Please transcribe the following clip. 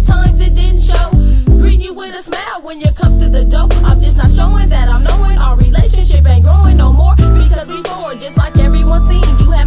times it didn't show. Greet you with a smile when you come through the door. I'm just not showing that I'm knowing our relationship ain't growing no more.